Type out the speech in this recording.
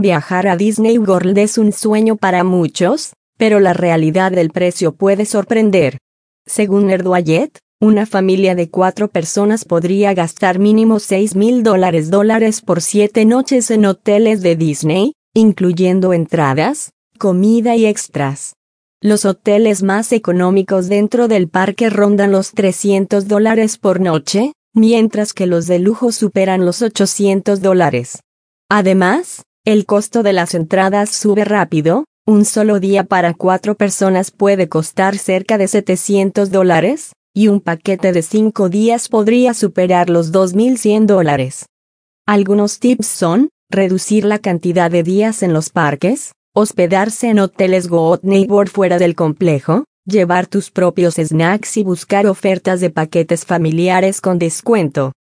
Viajar a Disney World es un sueño para muchos, pero la realidad del precio puede sorprender. Según Nerdwallet, una familia de 4 personas podría gastar mínimo $6,000 por 7 noches en hoteles de Disney, incluyendo entradas, comida y extras. Los hoteles más económicos dentro del parque rondan los $300 por noche, mientras que los de lujo superan los $800. Además, el costo de las entradas sube rápido. Un solo día para 4 personas puede costar cerca de $700, y un paquete de 5 días podría superar los $2,100. Algunos tips son: reducir la cantidad de días en los parques, hospedarse en hoteles Go Neighbor fuera del complejo, llevar tus propios snacks y buscar ofertas de paquetes familiares con descuento.